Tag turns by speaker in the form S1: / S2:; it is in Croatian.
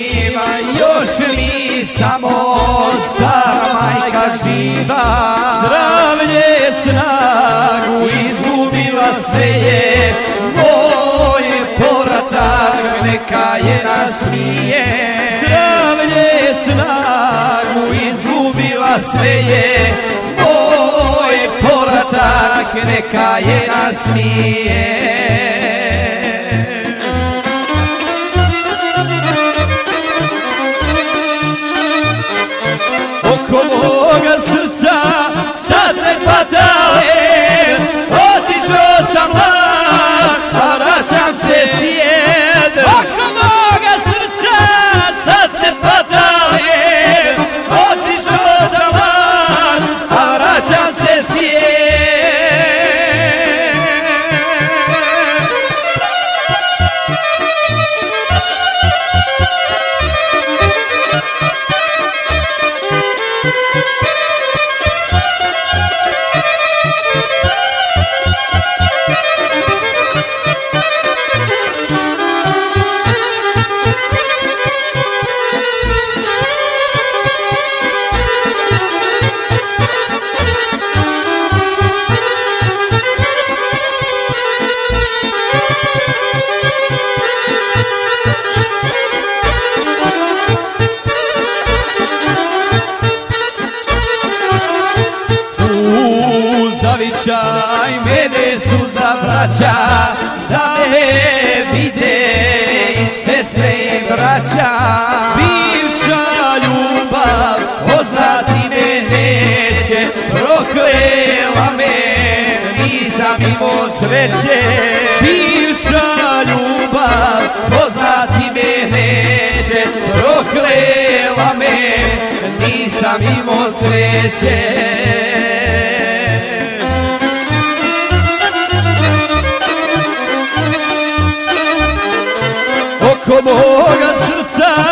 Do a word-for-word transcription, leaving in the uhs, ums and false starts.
S1: ima, još mi samo stara majka živa.
S2: Zdravlje, snagu
S1: Izgubila sve je, moj povratak neka je nasmije.
S2: Zdravlje, snagu
S1: Izgubila sve je, moj povratak neka je nasmije.
S2: oko moga srca
S1: Sad se fatale, otišao sam mlad, a vraćam se sjed.
S2: oko moga srca
S1: Sad se fatale, otišao sam mlad, a vraćam se sjed.
S2: zavičaj
S1: Mene suza vraća, da me vide i sestre i braća.
S2: bivša ljubav
S1: Poznati me neće, proklela me, nisam imao sreće.
S2: bivša ljubav
S1: Poznati me neće, proklela me, nisam imao sreće.
S2: oko moga srca